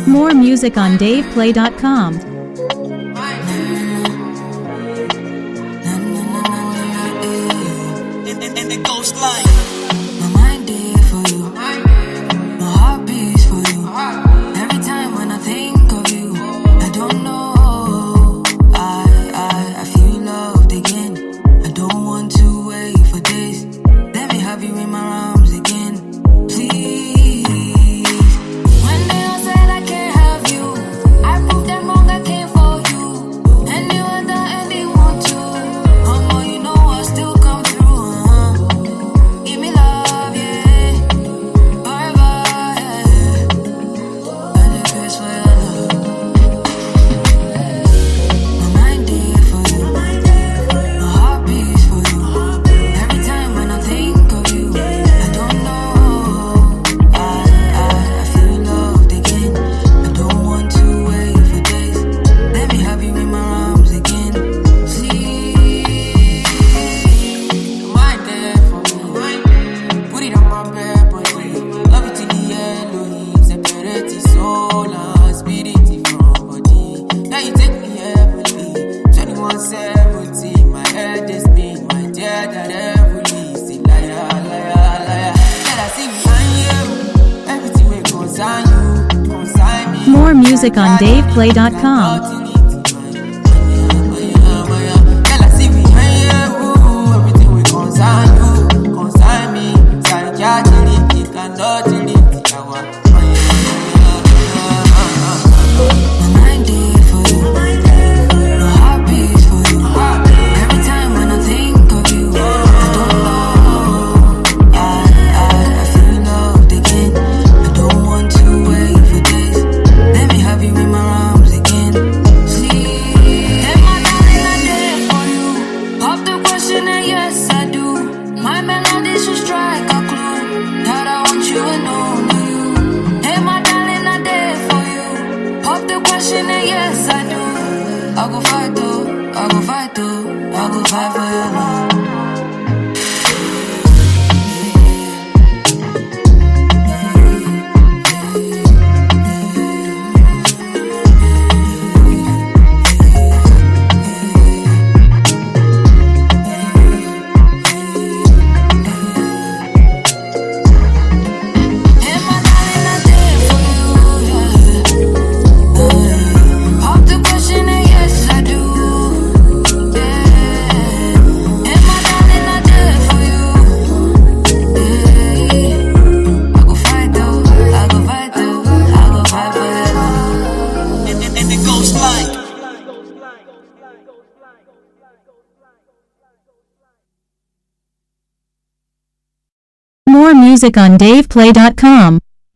More music on DavePlay.com. And it goes like my mind did for you, my heart beats for you. Every time when I think of you, I don't know. I feel loved again. I don't want to wait for days. Let me have you in my arms again, please. When they all said I can't have you, I proved them wrong. I came for you, and you were the only one to. Mama, you know I still come through. Give me love, yeah. Forever, yeah. I just wish for your love. My mind did for you, my heart beats for you. Every time when I think of you, I don't know. I feel loved again. I don't want to wait for days. Let me have you in my arms again, please. My mind there for me. Put it on my bed, but love it till the yellow heat. Separate the soul and spirit from body. Now you take me heavily. 2170, my head is spin. My dear, that heavily. Say liar, liar, liar. Let I see behind you. Everything will consign you, consign me. More music on DavePlay.com. Yes, I do. I go fight though, I go fight though, I go fight for your love. More music on DavePlay.com.